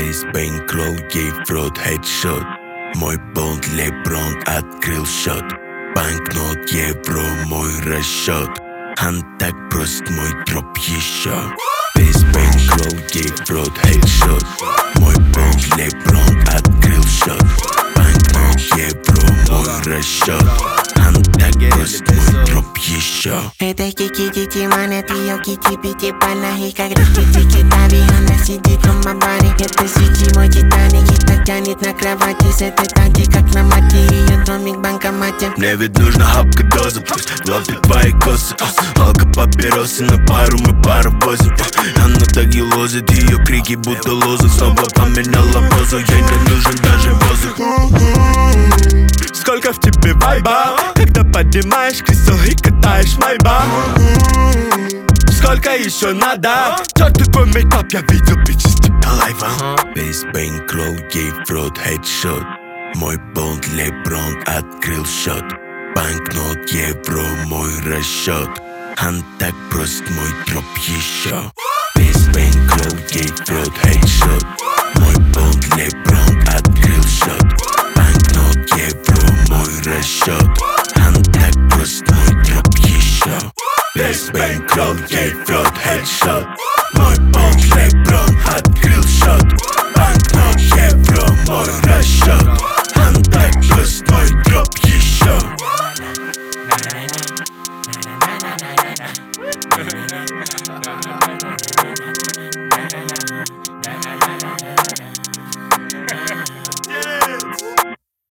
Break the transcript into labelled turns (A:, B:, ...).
A: Весь бэнкролл, ей в рот хедшот. Мой бонд Леброн открыл счет. Банкнот евро, мой расчет. Он так прост, мой дроп еще. Весь бэнкролл, ей в рот хедшот. Мой бонд Леброн открыл счет. Банкнот евро, мой расчет. Он так прост, мой дроп еще.
B: Это кики, дети, манет, ее кити, пяти пальна. И когда тики, тави, она сидит в мабаре. Это сити, мой титаник, и так тянет на кровати. С этой танки, как на мате, ее домик в банкомате.
A: Мне ведь нужна хапка доза, пусть лопит твои косы. Алка, папиросы, на пару мы паровозим. Она так и лозит, ее крики будто лозы. Снова поменяла позу, ей не нужен даже воздух.
C: Сколько в тебе вайба, когда поднимаешь кресел и катаешь майба. Сколько еще надо? Черту твой мейкап, я видел бичи с тебя лайва.
A: Весь бэнкролл, ей в рот хедшот. Мой бонд Леброн открыл счет. Банкнот евро, мой расчет. Он так прост, мой дроп еще. Весь бэнкролл, ей в рот хедшот. Мой бонд Леброн открыл счет. Банкнот евро, мой расчет. Он так прост, мой дроп еще. Весь бэнкролл, ей в рот хедшот. Мой бонд Леброн открыл счет. Банкнот евро, мой расчет. Он так прост, мой дроп.